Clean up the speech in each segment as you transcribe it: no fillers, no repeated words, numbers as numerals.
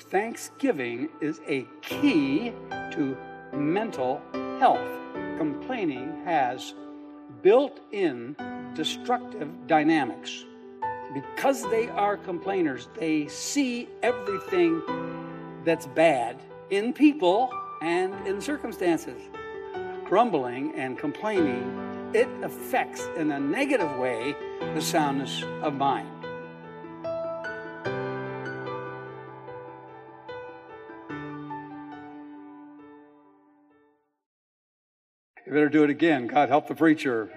Thanksgiving is a key to mental health. Complaining has built-in destructive dynamics. Because they are complainers, they see everything that's bad in people and in circumstances. Grumbling and complaining, it affects in a negative way the soundness of mind. You better do it again. God help the preacher.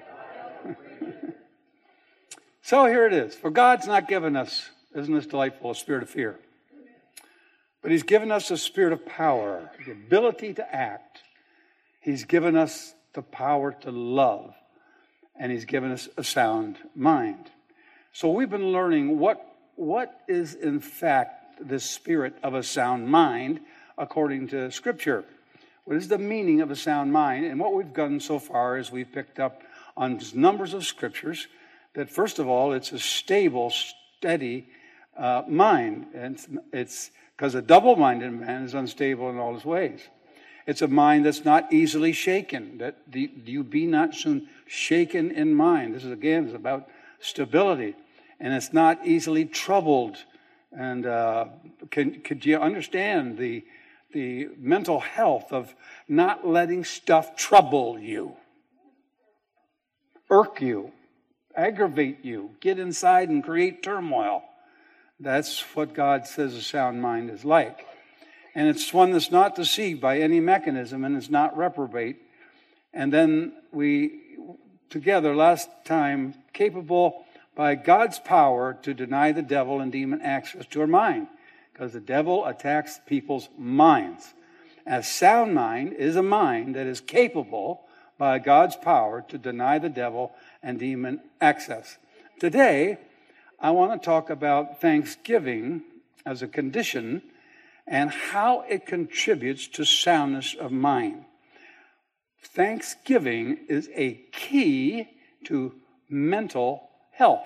So here it is. For God's not given us, isn't this delightful, a spirit of fear? But He's given us a spirit of power, the ability to act. He's given us the power to love. And He's given us a sound mind. So we've been learning what is in fact the spirit of a sound mind according to Scripture. What is the meaning of a sound mind? And what we've done so far is we've picked up on numbers of Scriptures that, first of all, it's a stable, steady mind. And it's because a double-minded man is unstable in all his ways. It's a mind that's not easily shaken, that you be not soon shaken in mind. This is, again, is about stability. And it's not easily troubled. And could you understand the mental health of not letting stuff trouble you, irk you, aggravate you, get inside and create turmoil? That's what God says a sound mind is like. And it's one that's not deceived by any mechanism and is not reprobate. And then we, together last time, capable by God's power to deny the devil and demon access to our mind. Because the devil attacks people's minds. A sound mind is a mind that is capable by God's power to deny the devil and demon access. Today, I want to talk about thanksgiving as a condition and how it contributes to soundness of mind. Thanksgiving is a key to mental health.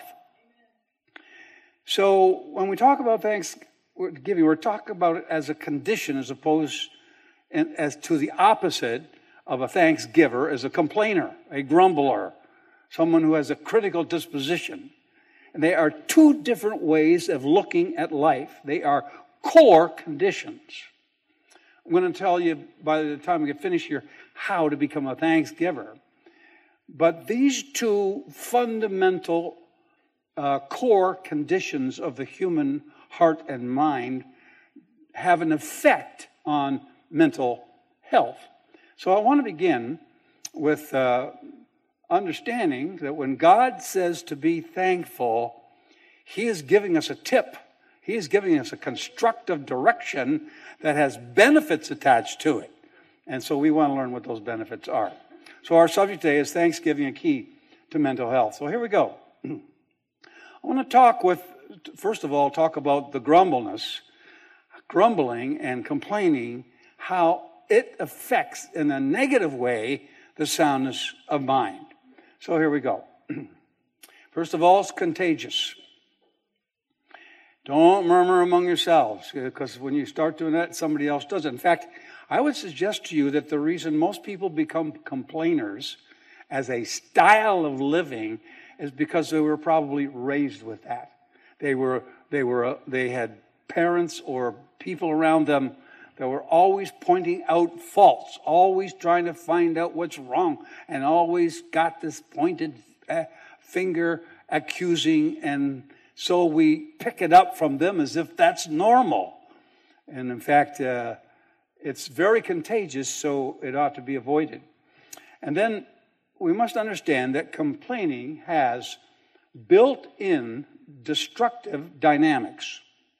So when we talk about Thanksgiving, we're talking about it as a condition as opposed as to the opposite of a thanksgiver as a complainer, a grumbler, someone who has a critical disposition. And they are two different ways of looking at life. They are core conditions. I'm going to tell you by the time we get finished here how to become a thanksgiver. But these two fundamental core conditions of the human heart and mind have an effect on mental health. So I want to begin with understanding that when God says to be thankful, He is giving us a tip. He is giving us a constructive direction that has benefits attached to it. And so we want to learn what those benefits are. So our subject today is Thanksgiving, a key to mental health. So here we go. I want to first of all, talk about the grumbling and complaining, how it affects in a negative way the soundness of mind. So here we go. First of all, it's contagious. Don't murmur among yourselves, because when you start doing that, somebody else does it. In fact, I would suggest to you that the reason most people become complainers as a style of living is because they were probably raised with that. They had parents or people around them that were always pointing out faults, always trying to find out what's wrong, and always got this pointed finger accusing, and so we pick it up from them as if that's normal. And in fact, it's very contagious, so it ought to be avoided. And then we must understand that complaining has built-in destructive dynamics.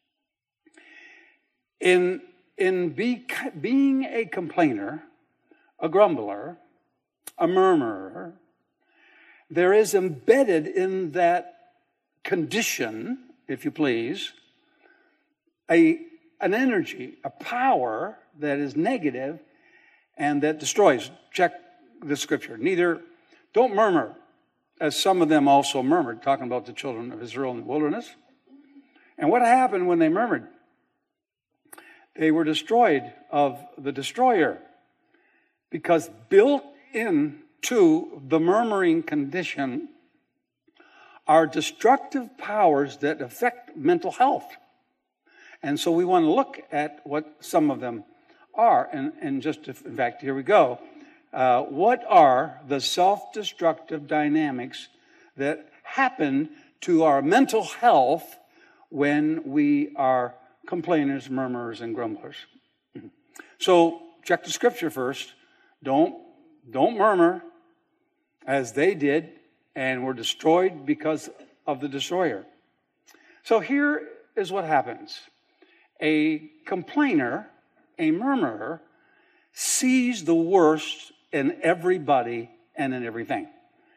In being a complainer, a grumbler, a murmurer, there is embedded in that condition, if you please, an energy, a power that is negative and that destroys. Check the Scripture. Don't murmur, as some of them also murmured, talking about the children of Israel in the wilderness. And what happened when they murmured? They were destroyed of the destroyer, because built into the murmuring condition are destructive powers that affect mental health. And so we want to look at what some of them are. And in fact, here we go. What are the self-destructive dynamics that happen to our mental health when we are complainers, murmurers, and grumblers? So check the scripture first. Don't murmur as they did and were destroyed because of the destroyer. So here is what happens. A complainer, a murmurer, sees the worst in everybody and in everything.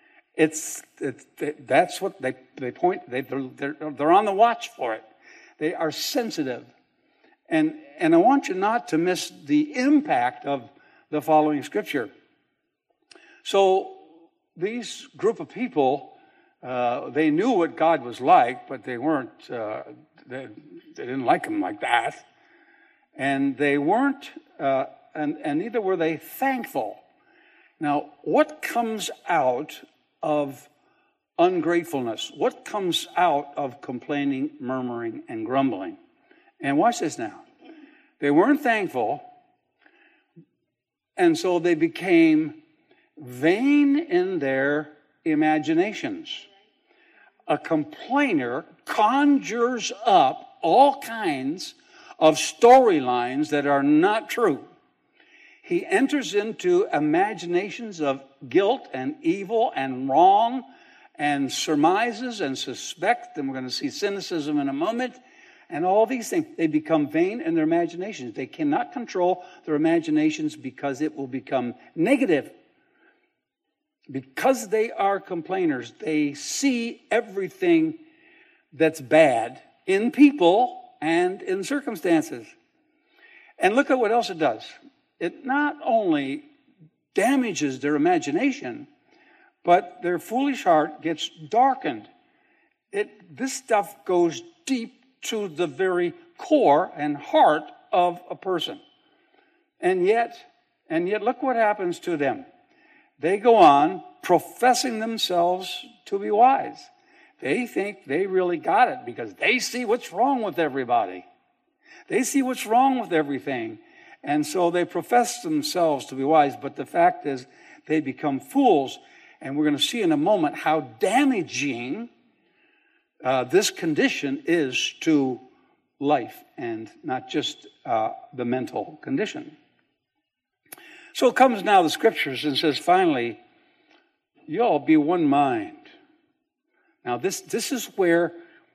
That's what they point. They're on the watch for it. They are sensitive, and I want you not to miss the impact of the following scripture. So these group of people, they knew what God was like, but they weren't. They didn't like him like that, and they weren't, and neither were they thankful. Now, what comes out of ungratefulness? What comes out of complaining, murmuring, and grumbling? And watch this now. They weren't thankful, and so they became vain in their imaginations. A complainer conjures up all kinds of storylines that are not true. He enters into imaginations of guilt and evil and wrong and surmises and suspect, and we're going to see cynicism in a moment, and all these things. They become vain in their imaginations. They cannot control their imaginations because it will become negative. Because they are complainers, they see everything that's bad in people and in circumstances. And look at what else it does. It not only damages their imagination, but their foolish heart gets darkened. This stuff goes deep to the very core and heart of a person. And yet look what happens to them. They go on professing themselves to be wise. They think they really got it because they see what's wrong with everybody. They see what's wrong with everything. And so they profess themselves to be wise. But the fact is, they become fools. And we're going to see in a moment how damaging this condition is to life and not just the mental condition. So it comes now the scriptures and says, finally, you all be one mind. Now this is where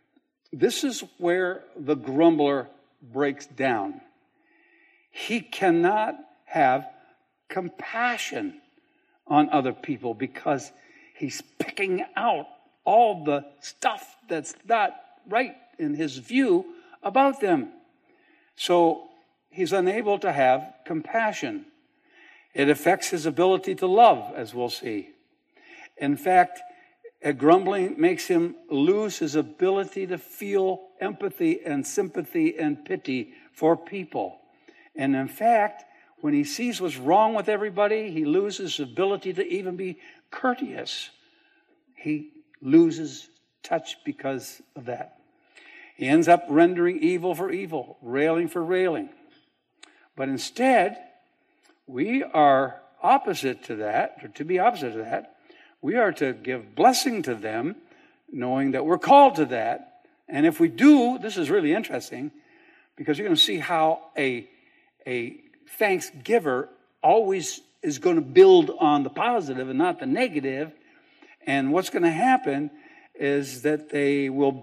the grumbler breaks down. He cannot have compassion on other people because he's picking out all the stuff that's not right in his view about them. So he's unable to have compassion. It affects his ability to love, as we'll see. In fact, grumbling makes him lose his ability to feel empathy and sympathy and pity for people. And in fact, when he sees what's wrong with everybody, he loses his ability to even be courteous. He loses touch because of that. He ends up rendering evil for evil, railing for railing. But instead, we are opposite to that, or to be opposite to that. We are to give blessing to them, knowing that we're called to that. And if we do, this is really interesting, because you're going to see how a thanksgiver always is going to build on the positive and not the negative. And what's going to happen is that they will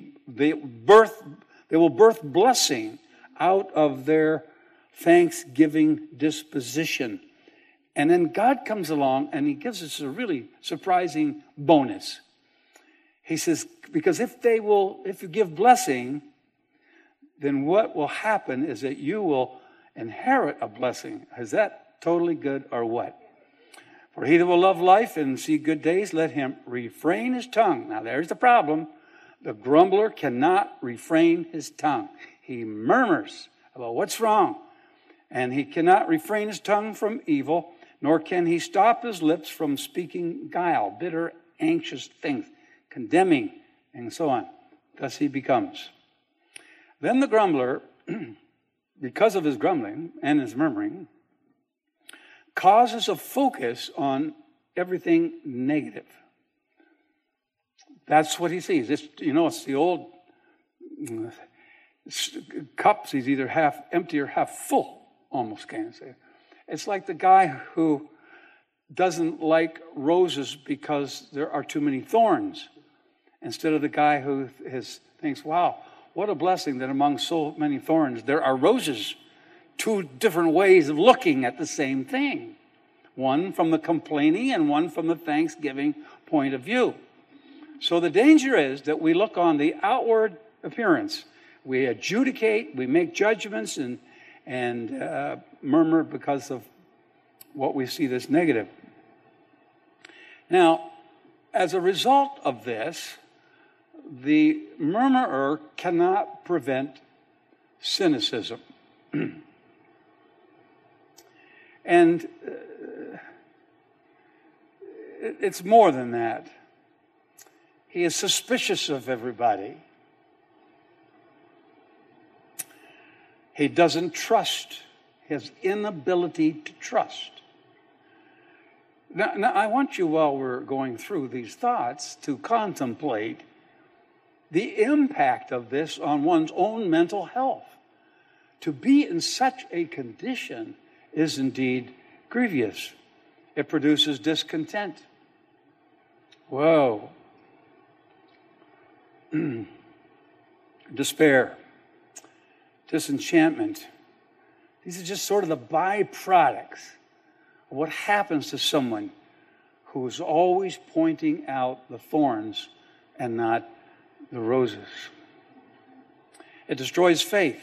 birth blessing out of their thanksgiving disposition. And then God comes along and he gives us a really surprising bonus. He says, because if you give blessing, then what will happen is that you will inherit a blessing. Is that totally good or what? For he that will love life and see good days, let him refrain his tongue. Now there's the problem. The grumbler cannot refrain his tongue. He murmurs about what's wrong. And he cannot refrain his tongue from evil, nor can he stop his lips from speaking guile, bitter, anxious things, condemning, and so on. Thus he becomes. Then the grumbler, because of his grumbling and his murmuring, causes a focus on everything negative. That's what he sees. It's the old cups. He's either half empty or half full, almost, can't say. It's like the guy who doesn't like roses because there are too many thorns, instead of the guy who thinks, wow, what a blessing that among so many thorns there are roses. Two different ways of looking at the same thing. One from the complaining and one from the thanksgiving point of view. So the danger is that we look on the outward appearance. We adjudicate, we make judgments and murmur because of what we see that's negative. Now, as a result of this, the murmurer cannot prevent cynicism. And it's more than that. He is suspicious of everybody. He doesn't trust. His inability to trust. Now, I want you, while we're going through these thoughts, to contemplate the impact of this on one's own mental health. To be in such a condition is indeed grievous. It produces discontent. Whoa. Despair. Disenchantment. These are just sort of the byproducts of what happens to someone who is always pointing out the thorns and not the roses. It destroys faith.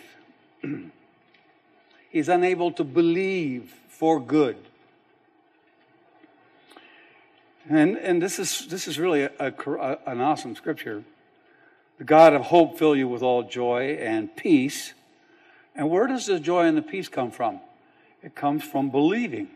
He's unable to believe for good. And this is really an awesome scripture. The God of hope fill you with all joy and peace. And where does the joy and the peace come from? It comes from believing.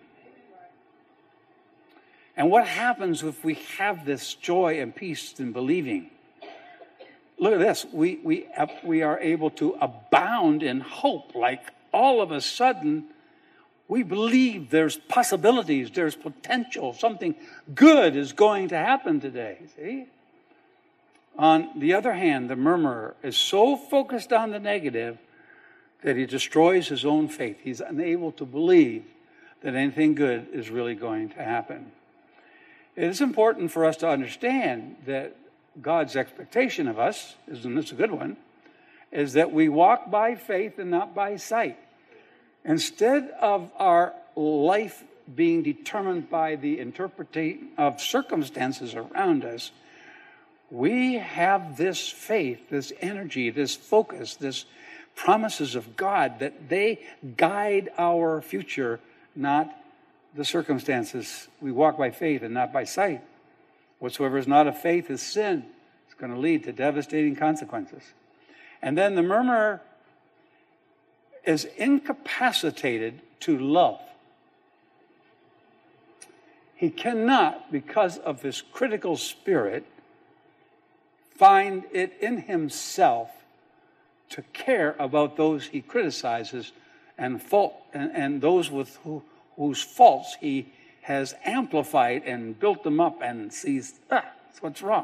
And what happens if we have this joy and peace in believing? Look at this. We are able to abound in hope. Like all of a sudden, we believe there's possibilities, there's potential, something good is going to happen today. See? On the other hand, the murmurer is so focused on the negative that he destroys his own faith. He's unable to believe that anything good is really going to happen. It is important for us to understand that God's expectation of us, and it's a good one, is that we walk by faith and not by sight. Instead of our life being determined by the interpretation of circumstances around us, we have this faith, this energy, this focus, this promises of God that they guide our future, not the circumstances. We walk by faith and not by sight. Whatsoever is not of faith is sin. It's going to lead to devastating consequences. And then the murmurer is incapacitated to love. He cannot, because of his critical spirit, find it in himself to care about those he criticizes and those with whose faults he has amplified and built them up and sees, that's what's wrong.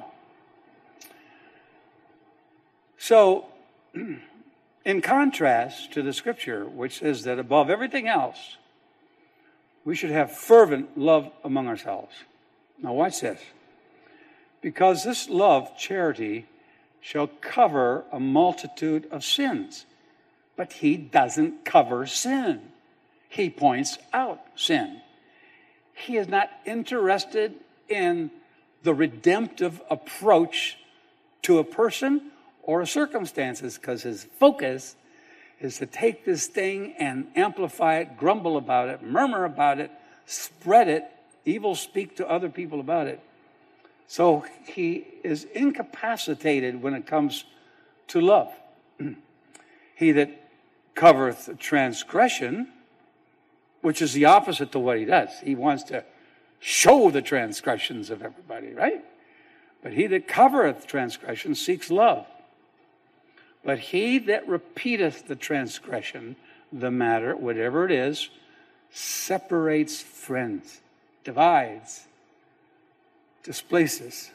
So, in contrast to the scripture, which says that above everything else, we should have fervent love among ourselves. Now watch this. Because this love, charity, shall cover a multitude of sins. But he doesn't cover sin. He points out sin. He is not interested in the redemptive approach to a person or circumstances, because his focus is to take this thing and amplify it, grumble about it, murmur about it, spread it, evil speak to other people about it. So he is incapacitated when it comes to love. He that covereth transgression, which is the opposite to what he does. He wants to show the transgressions of everybody, right? But he that covereth transgression seeks love. But he that repeateth the transgression, the matter, whatever it is, separates friends, divides, displaces.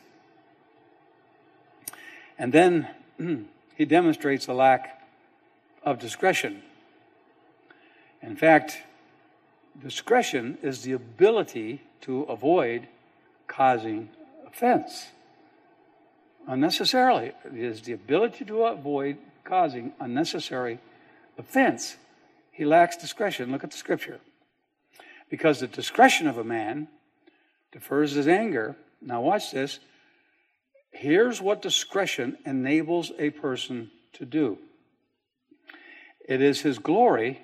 And then he demonstrates a lack of discretion. In fact, discretion is the ability to avoid causing offense unnecessarily. It is the ability to avoid causing unnecessary offense. He lacks discretion. Look at the scripture. Because the discretion of a man defers his anger. Now watch this. Here's what discretion enables a person to do. It is his glory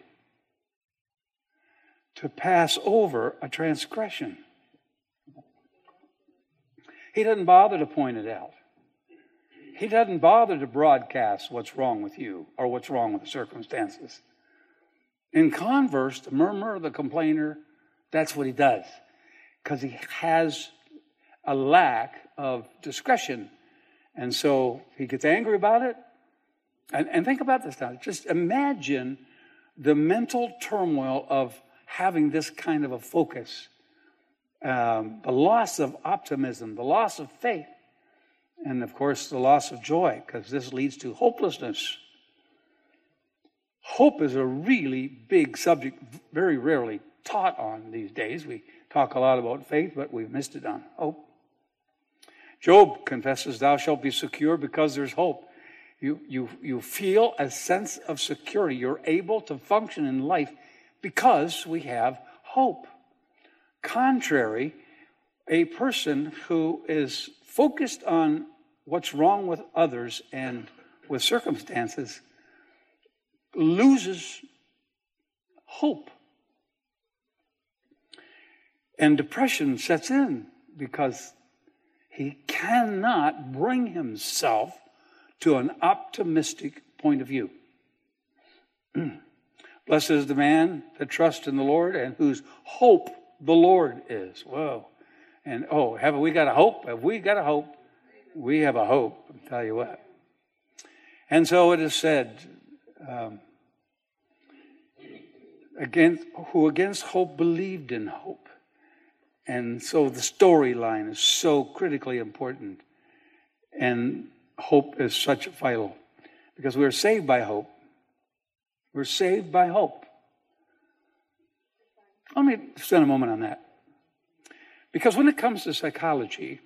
to pass over a transgression. He doesn't bother to point it out. He doesn't bother to broadcast what's wrong with you or what's wrong with the circumstances. In converse, the murmurer, the complainer, that's what he does. Because he has a lack of discretion. And so he gets angry about it. And think about this now. Just imagine the mental turmoil of having this kind of a focus. The loss of optimism, the loss of faith. And, of course, the loss of joy, because this leads to hopelessness. Hope is a really big subject, very rarely taught on these days. We talk a lot about faith, but we've missed it on hope. Job confesses, thou shalt be secure because there's hope. You feel a sense of security. You're able to function in life because we have hope. Contrary, a person who is focused on what's wrong with others and with circumstances loses hope. And depression sets in because he cannot bring himself to an optimistic point of view. Blessed is the man that trusts in the Lord and whose hope the Lord is. Whoa. And, have we got a hope? Have we got a hope? We have a hope, I'll tell you what. And so it is said, who against hope believed in hope. And so the storyline is so critically important. And hope is such vital. Because we're saved by hope. We're saved by hope. Let me spend a moment on that. Because when it comes to psychology,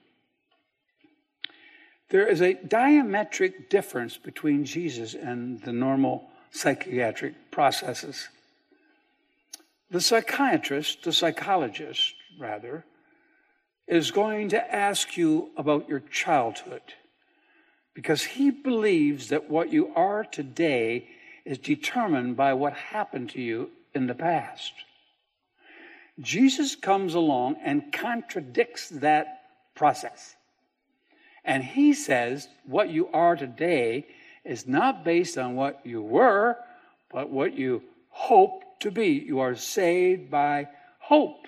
there is a diametric difference between Jesus and the normal psychiatric processes. The psychiatrist, the psychologist, rather, is going to ask you about your childhood because he believes that what you are today is determined by what happened to you in the past. Jesus comes along and contradicts that process. And he says what you are today is not based on what you were, but what you hope to be. You are saved by hope.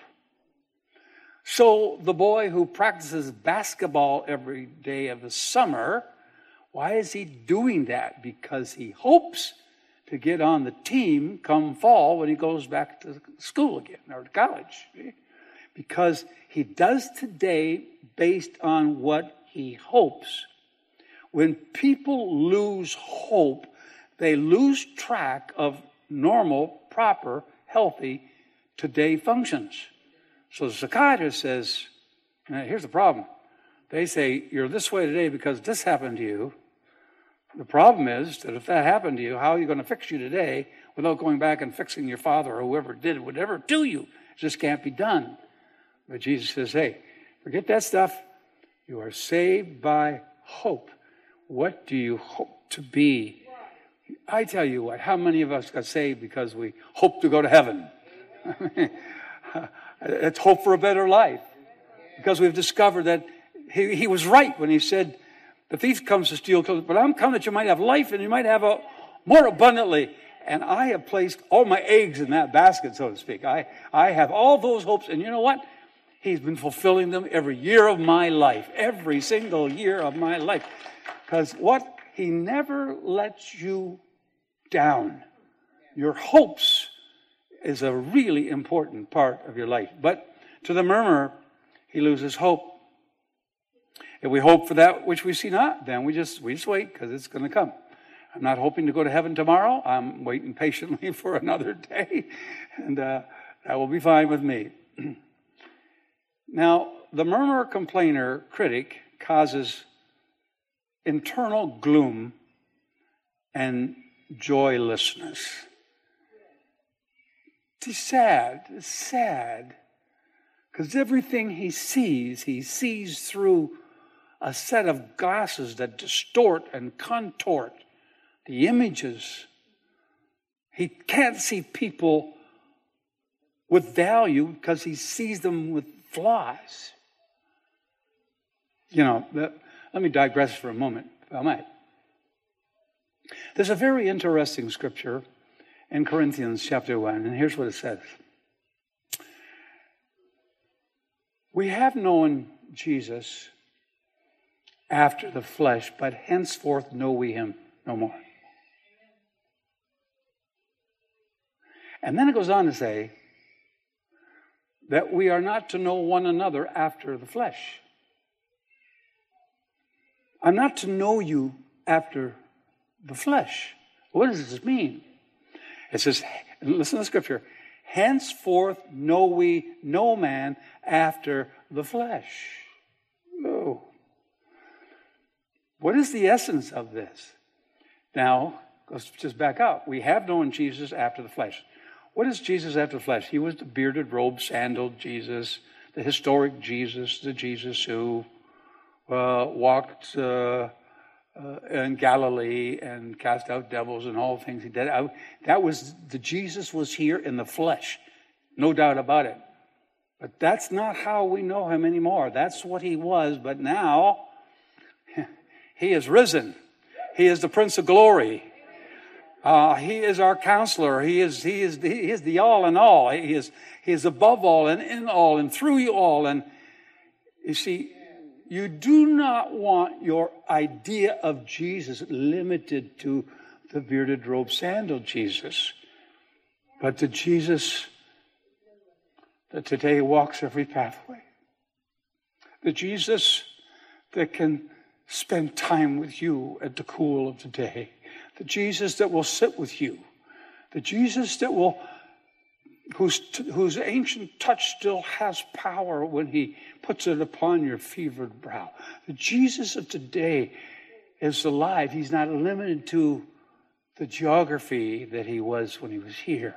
So the boy who practices basketball every day of the summer, why is he doing that? Because he hopes to get on the team come fall when he goes back to school again or to college. Because he does today based on what he hopes. When people lose hope, they lose track of normal, proper, healthy today functions. So the psychiatrist says, here's the problem. They say, you're this way today because this happened to you. The problem is that if that happened to you, how are you going to fix you today without going back and fixing your father or whoever did whatever to you? It just can't be done. But Jesus says, hey, forget that stuff. You are saved by hope. What do you hope to be? I tell you what, how many of us got saved because we hope to go to heaven? It's hope for a better life. Because we've discovered that he was right when he said, the thief comes to steal, but I'm come that you might have life and you might have it more abundantly. And I have placed all my eggs in that basket, so to speak. I have all those hopes. And you know what? He's been fulfilling them every year of my life. Every single year of my life. Because what? He never lets you down. Your hopes is a really important part of your life. But to the murmurer, he loses hope. If we hope for that which we see not, then we just wait because it's going to come. I'm not hoping to go to heaven tomorrow. I'm waiting patiently for another day, and that will be fine with me. Now, the murmurer, complainer, critic causes internal gloom and joylessness. It's sad, because everything he sees through a set of glasses that distort and contort the images. He can't see people with value because he sees them with flaws. Let me digress for a moment, if I might. There's a very interesting scripture in Corinthians chapter 1, and here's what it says. We have known Jesus after the flesh, but henceforth know we him no more. And then it goes on to say that we are not to know one another after the flesh. I'm not to know you after the flesh. What does this mean? It says, listen to the scripture, henceforth know we no man after the flesh. No. What is the essence of this? Now, let's just back up. We have known Jesus after the flesh. What is Jesus after the flesh? He was the bearded, robe, sandaled Jesus, the historic Jesus, the Jesus who walked in Galilee and cast out devils and all things he did. The Jesus was here in the flesh, no doubt about it. But that's not how we know him anymore. That's what he was, but now he is risen. He is the Prince of Glory. He is our counselor. He is the all in all. He is above all and in all and through you all. And you see, you do not want your idea of Jesus limited to the bearded, robe, sandaled Jesus, but the Jesus that today walks every pathway. The Jesus that can spend time with you at the cool of the day. The Jesus that will sit with you. The Jesus that will, whose ancient touch still has power when he puts it upon your fevered brow. The Jesus of today is alive. He's not limited to the geography that he was when he was here.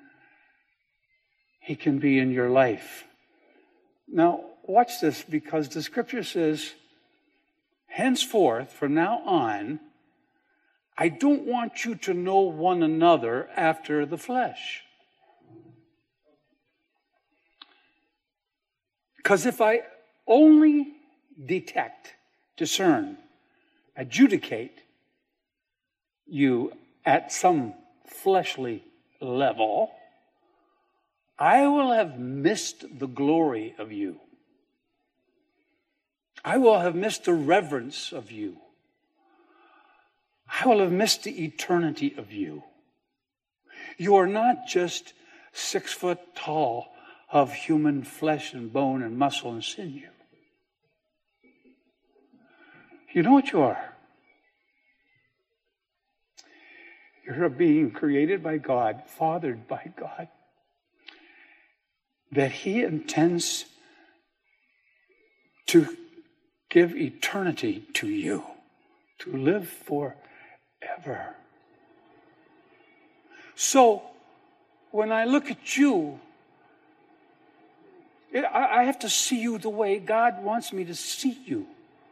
He can be in your life. Now, watch this, because the scripture says, henceforth, from now on, I don't want you to know one another after the flesh. Because if I only detect, discern, adjudicate you at some fleshly level, I will have missed the glory of you. I will have missed the reverence of you. I will have missed the eternity of you. You are not just 6 foot tall of human flesh and bone and muscle and sinew. You know what you are? You're a being created by God, fathered by God, that he intends to give eternity to you, to live forever. So, when I look at you, I have to see you the way God wants me to see you.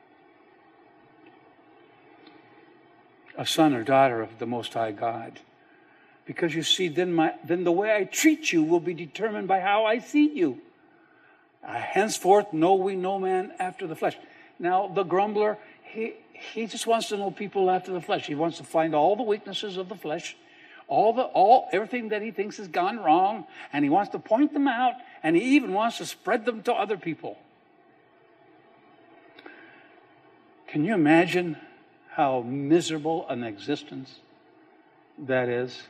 A son or daughter of the Most High God. Because you see, then the way I treat you will be determined by how I see you. Henceforth know we no man after the flesh. Now, the grumbler, he just wants to know people after the flesh. He wants to find all the weaknesses of the flesh, everything that he thinks has gone wrong, and he wants to point them out, and he even wants to spread them to other people. Can you imagine how miserable an existence that is?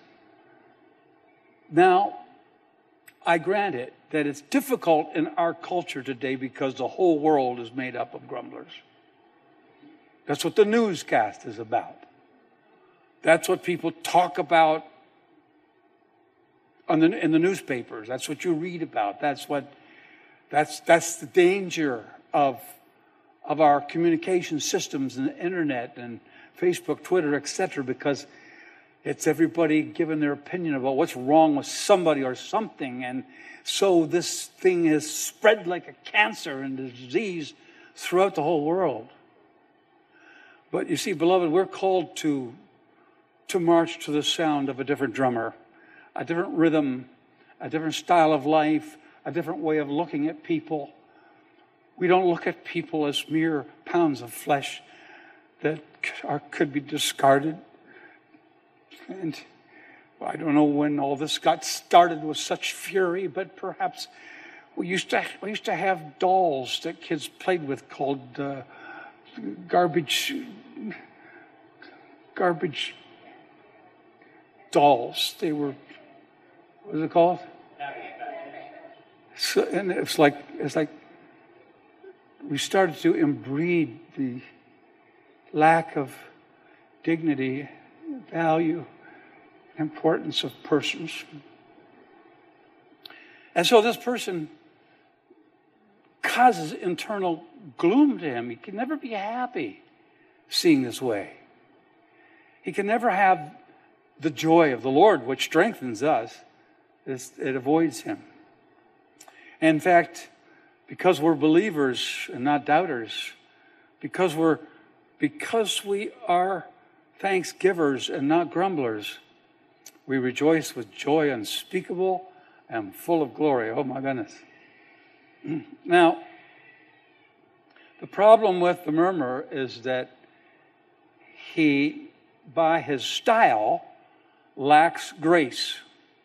Now, I grant it that it's difficult in our culture today because the whole world is made up of grumblers. That's what the newscast is about. That's what people talk about in the newspapers. That's what you read about. That's the danger of our communication systems and the internet and Facebook, Twitter, etc., because it's everybody giving their opinion about what's wrong with somebody or something. And so this thing has spread like a cancer and a disease throughout the whole world. But you see, beloved, we're called to march to the sound of a different drummer, a different rhythm, a different style of life, a different way of looking at people. We don't look at people as mere pounds of flesh that could be discarded. And I don't know when all this got started with such fury, but perhaps we used to have dolls that kids played with called garbage dolls. They were, what is it called? So, and it's like we started to inbreed the lack of dignity, value, importance of persons. And so this person causes internal gloom to him. He can never be happy seeing this way. He can never have the joy of the Lord, which strengthens us. It avoids him. In fact, because we're believers and not doubters, because we are thanksgivers and not grumblers, we rejoice with joy unspeakable and full of glory. Oh my goodness. Now, the problem with the murmurer is that he, by his style, lacks grace.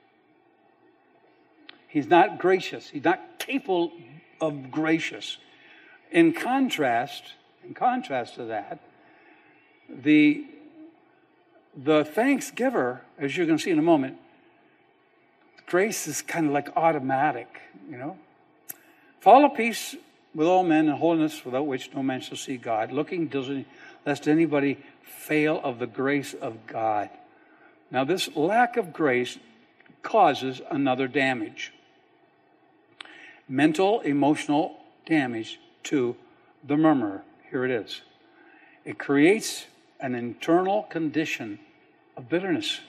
He's not gracious. He's not capable of gracious. In contrast to that, the thanksgiver, as you're going to see in a moment, grace is kind of like automatic, Follow peace with all men and holiness, without which no man shall see God, looking lest anybody fail of the grace of God. Now, this lack of grace causes another damage. Mental, emotional damage to the murmurer. Here it is. It creates an internal condition of bitterness.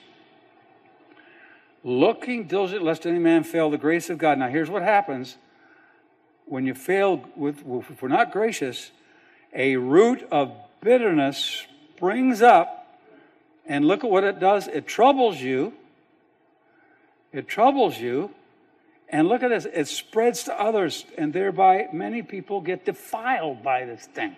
Looking diligently lest any man fail the grace of God. Now, here's what happens when you fail if we're not gracious. A root of bitterness springs up, and look at what it does. It troubles you. And look at this, it spreads to others, and thereby many people get defiled by this thing.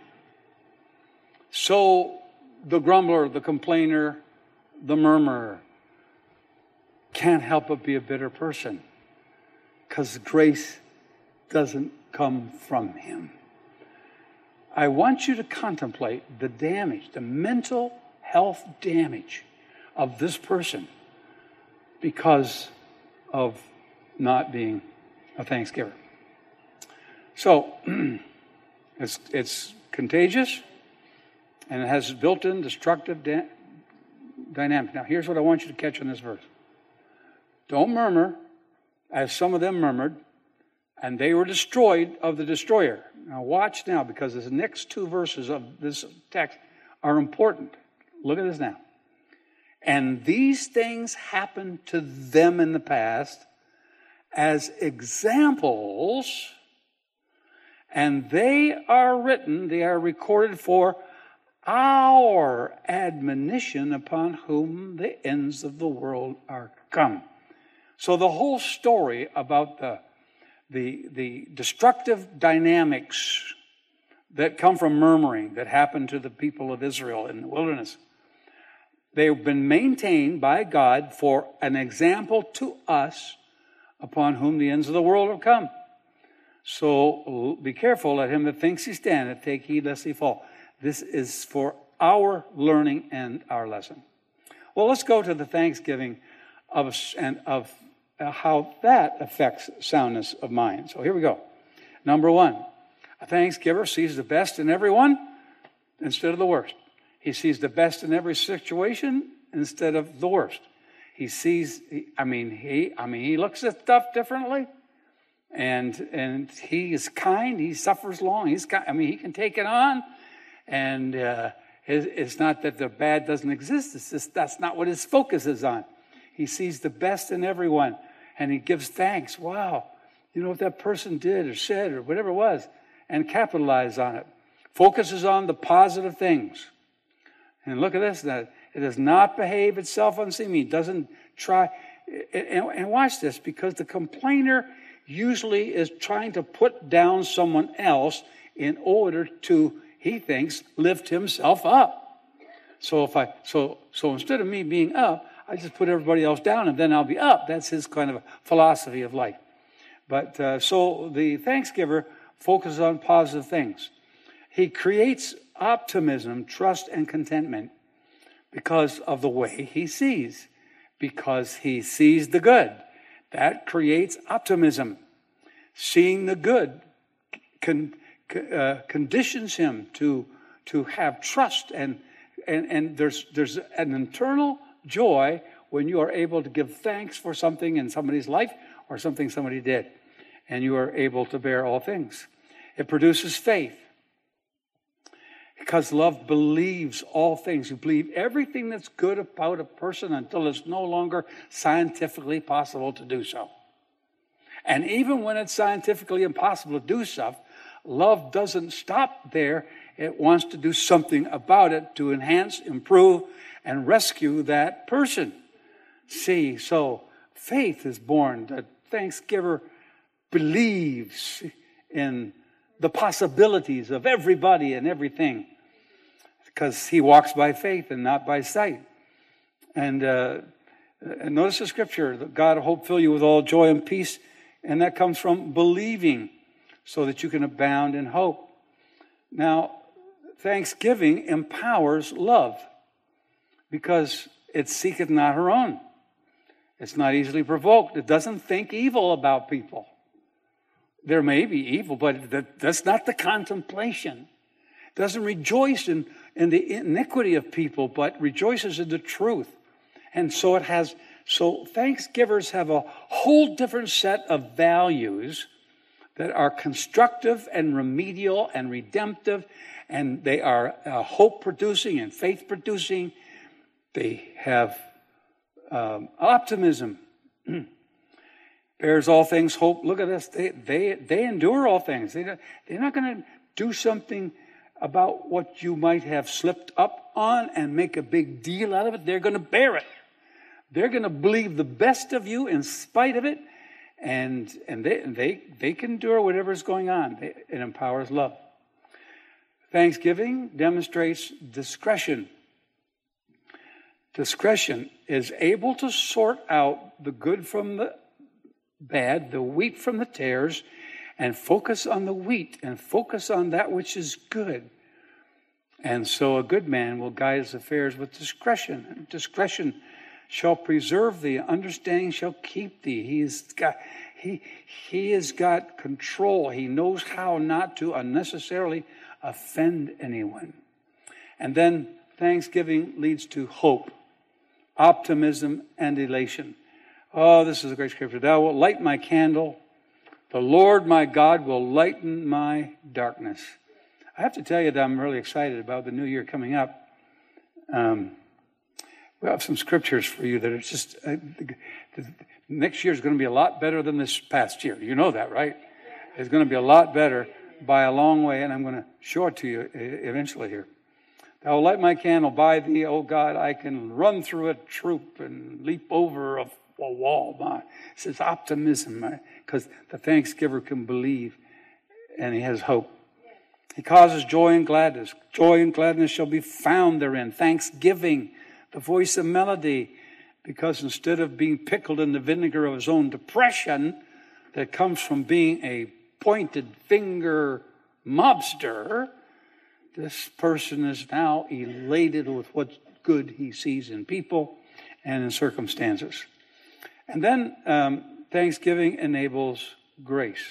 So the grumbler, the complainer, the murmurer can't help but be a bitter person because grace doesn't come from him. I want you to contemplate the damage, the mental health damage of this person because of not being a thanksgiver. So, it's contagious, and it has built-in destructive dynamic. Now, here's what I want you to catch on this verse. Don't murmur, as some of them murmured, and they were destroyed of the destroyer. Now, watch now, because the next two verses of this text are important. Look at this now. And these things happened to them in the past as examples, and they are recorded for our admonition, upon whom the ends of the world are come. So the whole story about the destructive dynamics that come from murmuring that happened to the people of Israel in the wilderness They've been maintained by God for an example to us upon whom the ends of the world have come. So be careful, let him that thinks he standeth take heed lest he fall. This is for our learning and our lesson. Well, let's go to the thanksgiving of how that affects soundness of mind. So here we go. Number one, a thanksgiver sees the best in everyone instead of the worst. He sees the best in every situation instead of the worst. He sees, he looks at stuff differently, and he is kind. He suffers long. He can take it on, and it's not that the bad doesn't exist. It's just that's not what his focus is on. He sees the best in everyone, and he gives thanks. Wow, what that person did or said or whatever it was, and capitalize on it. Focuses on the positive things. And look at this, that it does not behave itself unseemly. It doesn't try. And watch this, because the complainer usually is trying to put down someone else in order to, he thinks, lift himself up. So instead of me being up, I just put everybody else down and then I'll be up. That's his kind of philosophy of life. But so the thanksgiver focuses on positive things. He creates optimism, trust, and contentment because of the way he sees. Because he sees the good. That creates optimism. Seeing the good conditions him to have trust, and there's an internal joy when you are able to give thanks for something in somebody's life or something somebody did, and you are able to bear all things. It produces faith. Because love believes all things. You believe everything that's good about a person until it's no longer scientifically possible to do so. And even when it's scientifically impossible to do stuff, love doesn't stop there. It wants to do something about it to enhance, improve, and rescue that person. See, so faith is born. The thanksgiver believes in the possibilities of everybody and everything, because he walks by faith and not by sight. And notice the scripture, that God will hope fill you with all joy and peace, and that comes from believing, so that you can abound in hope. Now, thanksgiving empowers love, because it seeketh not her own. It's not easily provoked. It doesn't think evil about people. There may be evil, but that's not the contemplation. It doesn't rejoice in the iniquity of people, but rejoices in the truth. And so thanksgivers have a whole different set of values that are constructive and remedial and redemptive, and they are hope-producing and faith-producing. They have optimism. Bears all things, hope. Look at this. They endure all things. They're not going to do something about what you might have slipped up on and make a big deal out of it. They're going to bear it. They're going to believe the best of you in spite of it, and they can endure whatever's going on. It empowers love. Thanksgiving demonstrates discretion. Discretion is able to sort out the good from the bad, the wheat from the tares, and focus on the wheat and focus on that which is good. And so a good man will guide his affairs with discretion. And discretion shall preserve thee, understanding shall keep thee. He has got control. He knows how not to unnecessarily offend anyone. And then thanksgiving leads to hope, optimism, and elation. Oh, this is a great scripture. Thou wilt light my candle. The Lord my God will lighten my darkness. I have to tell you that I'm really excited about the new year coming up. We have some scriptures for you that are just... next year is going to be a lot better than this past year. You know that, right? It's going to be a lot better by a long way, and I'm going to show it to you eventually here. Thou wilt light my candle. By thee, O God, I can run through a troop and leap over a wall. It says optimism, because the thanksgiver can believe and he has hope. He causes joy and gladness. Joy and gladness shall be found therein. Thanksgiving the voice of melody, because instead of being pickled in the vinegar of his own depression that comes from being a pointed finger mobster, this person is now elated with what good he sees in people and in circumstances. And then thanksgiving enables grace.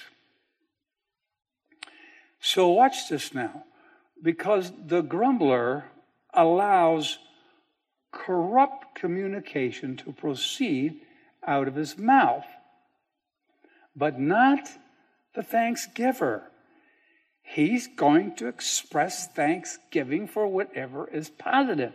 So watch this now, because the grumbler allows corrupt communication to proceed out of his mouth, but not the thanksgiver. He's going to express thanksgiving for whatever is positive.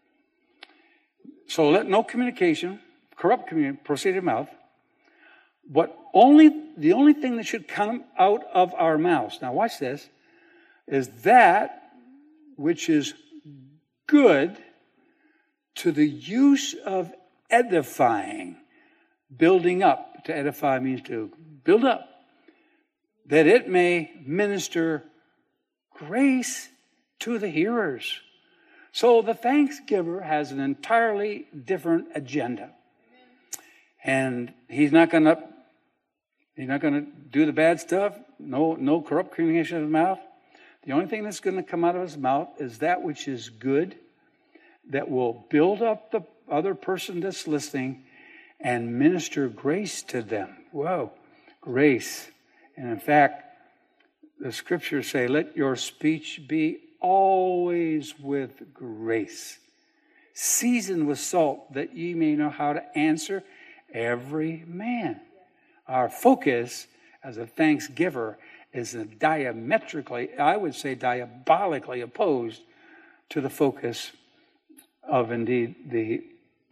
So let no communication, corrupt communication, proceed out of your mouth. But the only thing that should come out of our mouths, now watch this, is that which is good to the use of edifying, building up. To edify means to build up, that it may minister grace to the hearers. So the thanksgiver has an entirely different agenda. And he's not going to do the bad stuff. No corrupt communication of his mouth. The only thing that's going to come out of his mouth is that which is good, that will build up the other person that's listening and minister grace to them. Whoa, grace. And in fact, the scriptures say, let your speech be always with grace, seasoned with salt, that ye may know how to answer every man. Our focus as a thanksgiver is diametrically, I would say diabolically opposed to the focus of indeed the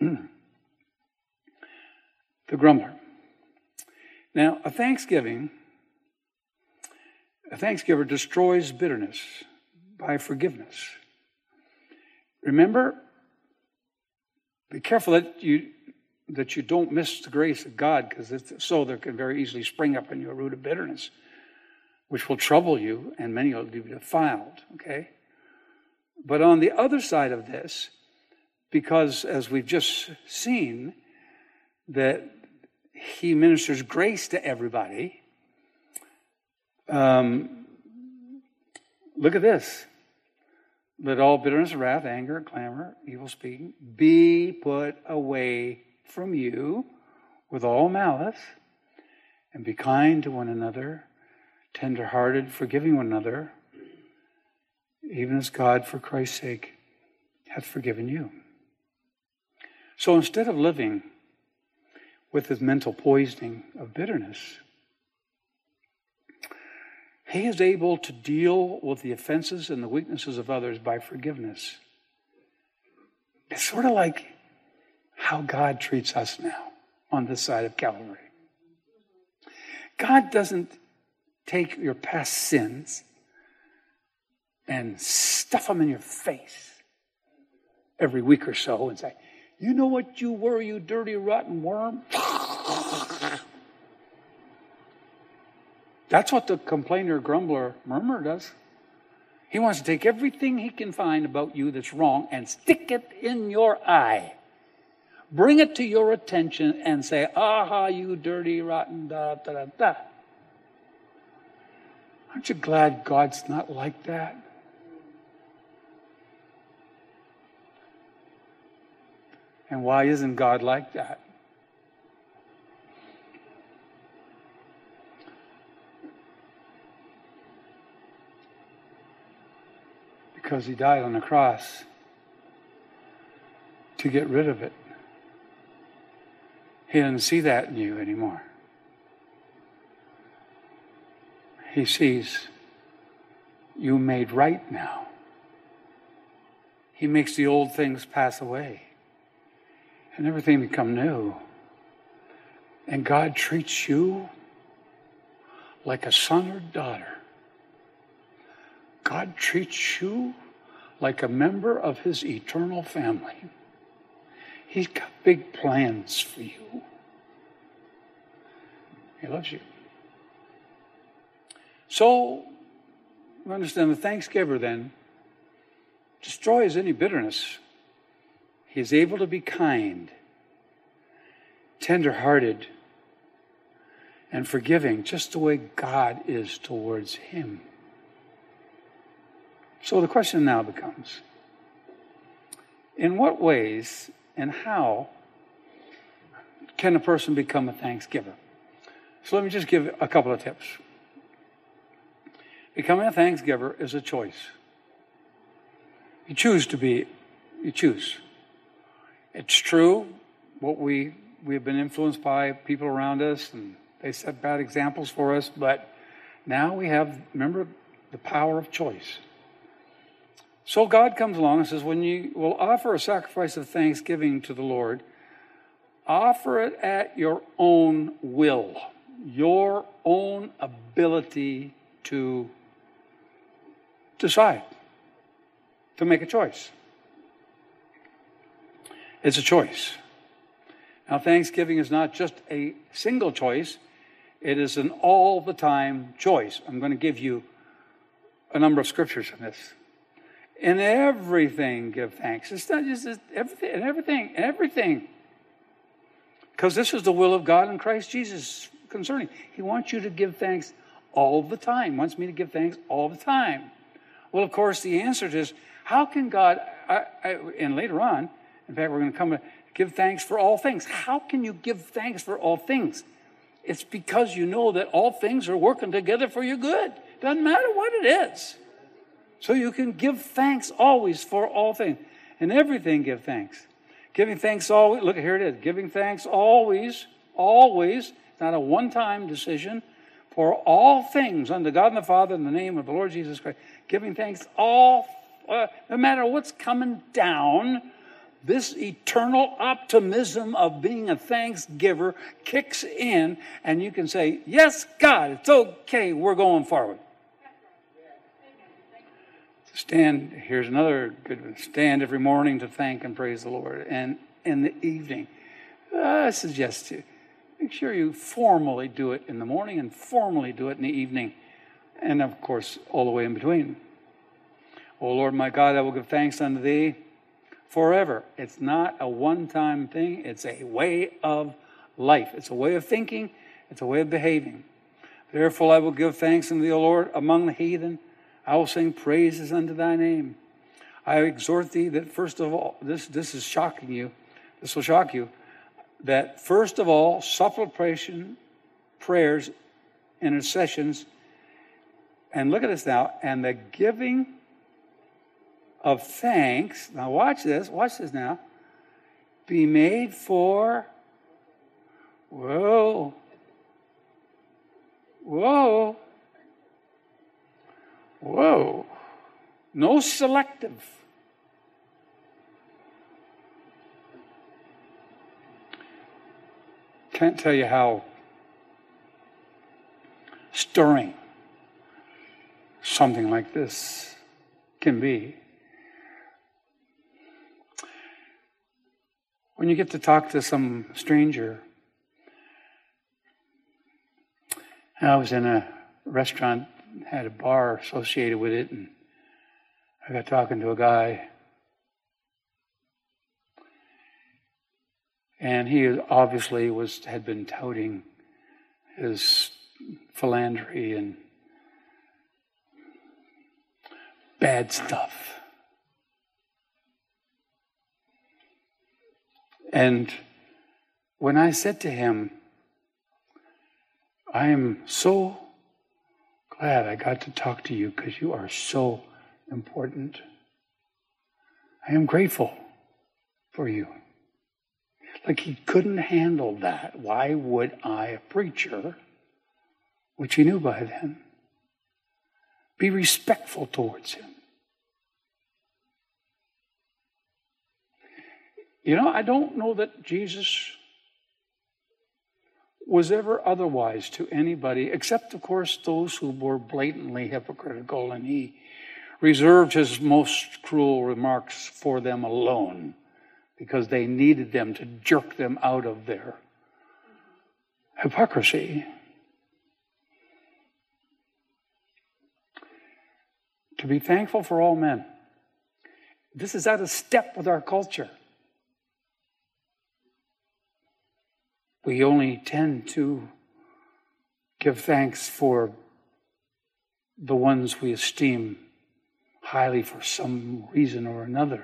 grumbler. Now, a thanksgiver destroys bitterness by forgiveness. Remember, be careful that you don't miss the grace of God, because so there can very easily spring up in you a root of bitterness, which will trouble you, and many will be defiled, okay? But on the other side of this, because as we've just seen, that he ministers grace to everybody, look at this. Let all bitterness, wrath, anger, clamor, evil speaking be put away from you with all malice, and be kind to one another, tender-hearted, forgiving one another, even as God, for Christ's sake, hath forgiven you. So instead of living with his mental poisoning of bitterness, he is able to deal with the offenses and the weaknesses of others by forgiveness. It's sort of like how God treats us now on this side of Calvary. God doesn't take your past sins and stuff them in your face every week or so and say, you know what you were, you dirty, rotten worm? That's what the complainer, grumbler, murmurer does. He wants to take everything he can find about you that's wrong and stick it in your eye. Bring it to your attention and say, aha, you dirty, rotten, da, da, da, da. Aren't you glad God's not like that? And why isn't God like that? Because he died on the cross to get rid of it. He doesn't see that in you anymore. He sees you made right now. He makes the old things pass away and everything become new. And God treats you like a son or daughter. God treats you like a member of his eternal family. He's got big plans for you. He loves you. So, we understand the thanksgiver then destroys any bitterness He's able to be kind, tender-hearted, and forgiving, just the way God is towards him. So the question now becomes, in what ways and how can a person become a thanksgiver? So let me just give a couple of tips. Becoming a thanksgiver is a choice. You choose to be, you choose. It's true, we've been influenced by people around us, and they set bad examples for us, but now we have, remember, the power of choice. So God comes along and says, when you will offer a sacrifice of thanksgiving to the Lord, offer it at your own will, your own ability to decide, to make a choice. It's a choice. Now, thanksgiving is not just a single choice. It is an all-the-time choice. I'm going to give you a number of scriptures on this. In everything, give thanks. It's not just everything. Because this is the will of God in Christ Jesus concerning. He wants you to give thanks all the time. He wants me to give thanks all the time. Well, of course, the answer is, how can God, and later on, in fact, we're going to come to give thanks for all things. How can you give thanks for all things? It's because you know that all things are working together for your good. Doesn't matter what it is. So you can give thanks always for all things. In everything, give thanks. Giving thanks always, look, here it is. Giving thanks always, it's not a one-time decision, for all things unto God and the Father in the name of the Lord Jesus Christ. Giving thanks no matter what's coming down, this eternal optimism of being a thanksgiver kicks in, and you can say, yes, God, it's okay, we're going forward. Stand, here's another good one. Stand every morning to thank and praise the Lord. And in the evening, I suggest you, make sure you formally do it in the morning and formally do it in the evening. And of course, all the way in between. O Lord my God, I will give thanks unto thee forever. It's not a one-time thing. It's a way of life. It's a way of thinking. It's a way of behaving. Therefore, I will give thanks unto thee, O Lord, among the heathen. I will sing praises unto thy name. I exhort thee that first of all, this is shocking you. This will shock you. That first of all, supplication, prayers, intercessions, and look at this now, and the giving of thanks, now watch this now, be made for, whoa, no selective. Can't tell you how stirring something like this can be. When you get to talk to some stranger, I was in a restaurant, had a bar associated with it, and I got talking to a guy, and he obviously had been touting his philandry and bad stuff. And when I said to him, I am so glad I got to talk to you because you are so important. I am grateful for you. Like he couldn't handle that. Why would I, a preacher, which he knew by then, be respectful towards him? You know, I don't know that Jesus was ever otherwise to anybody, except, of course, those who were blatantly hypocritical, and he reserved his most cruel remarks for them alone because they needed them to jerk them out of their hypocrisy. To be thankful for all men. This is out of step with our culture. We only tend to give thanks for the ones we esteem highly for some reason or another.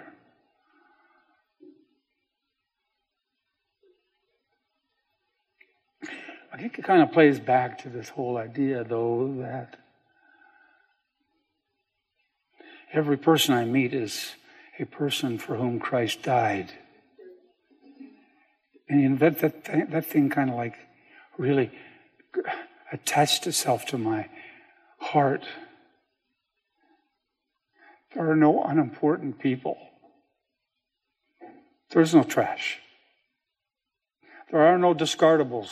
I think it kind of plays back to this whole idea, though, that every person I meet is a person for whom Christ died. And that thing kind of like really attached itself to my heart. There are no unimportant people. There's no trash. There are no discardables.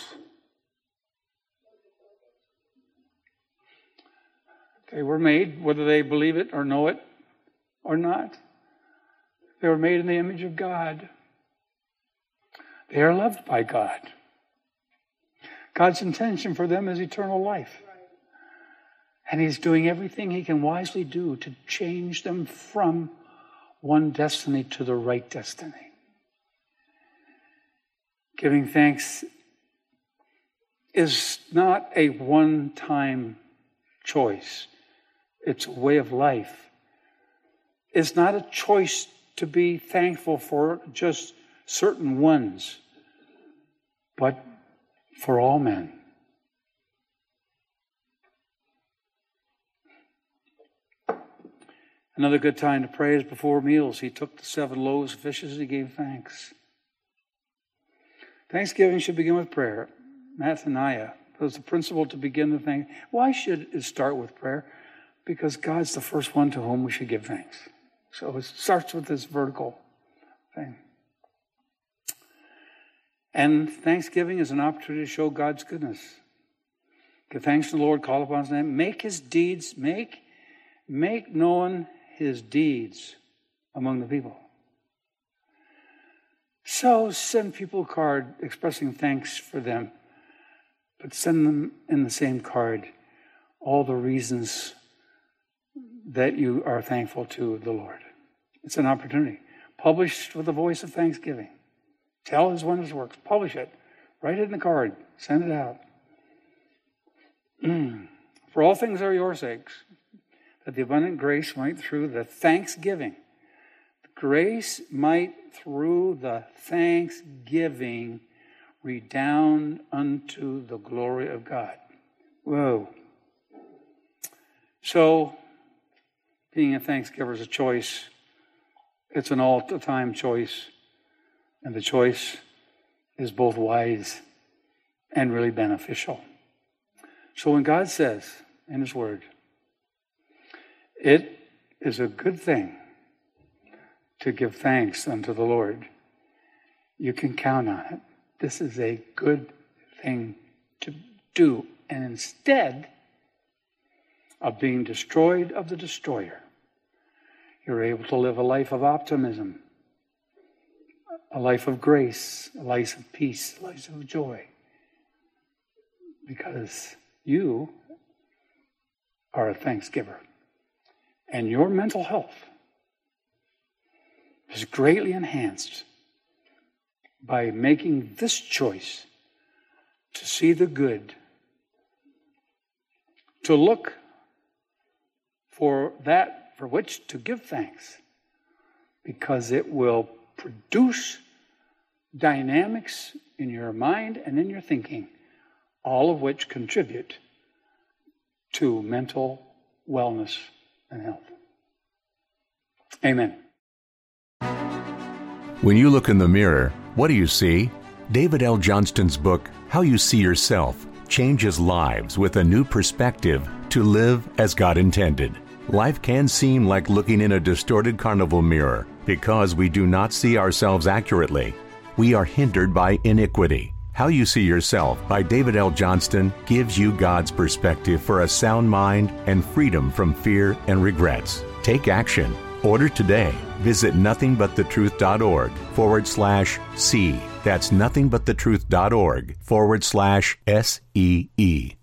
They were made, whether they believe it or know it or not. They were made in the image of God. They are loved by God. God's intention for them is eternal life. And He's doing everything He can wisely do to change them from one destiny to the right destiny. Giving thanks is not a one-time choice. It's a way of life. It's not a choice to be thankful for just certain ones, but for all men. Another good time to pray is before meals. He took the 7 loaves of fishes, He gave thanks. Thanksgiving should begin with prayer. Mathaniah was the principle to begin the thing. Why should it start with prayer? Because God's the first one to whom we should give thanks. So it starts with this vertical thing. And Thanksgiving is an opportunity to show God's goodness. Give thanks to the Lord, call upon His name, make His deeds, make known His deeds among the people. So send people a card expressing thanks for them, but send them in the same card all the reasons that you are thankful to the Lord. It's an opportunity. Publish with the voice of thanksgiving. Tell His wondrous works. Publish it. Write it in the card. Send it out. For all things are your sakes, that the abundant grace might through the thanksgiving. Grace might through the thanksgiving redound unto the glory of God. Whoa. So, being a thanksgiver is a choice. It's an all-the-time choice. And the choice is both wise and really beneficial. So when God says in His Word, it is a good thing to give thanks unto the Lord, you can count on it. This is a good thing to do. And instead of being destroyed of the destroyer, you're able to live a life of optimism, a life of grace, a life of peace, a life of joy. Because you are a thanksgiver. And your mental health is greatly enhanced by making this choice to see the good, to look for that for which to give thanks, because it will produce dynamics in your mind and in your thinking, all of which contribute to mental wellness and health. Amen. When you look in the mirror, what do you see? David L. Johnston's book, How You See Yourself, changes lives with a new perspective to live as God intended. Life can seem like looking in a distorted carnival mirror because we do not see ourselves accurately. We are hindered by iniquity. How You See Yourself by David L. Johnston gives you God's perspective for a sound mind and freedom from fear and regrets. Take action. Order today. Visit nothingbuttetruth.org/see. That's nothingbuttetruth.org/SEE.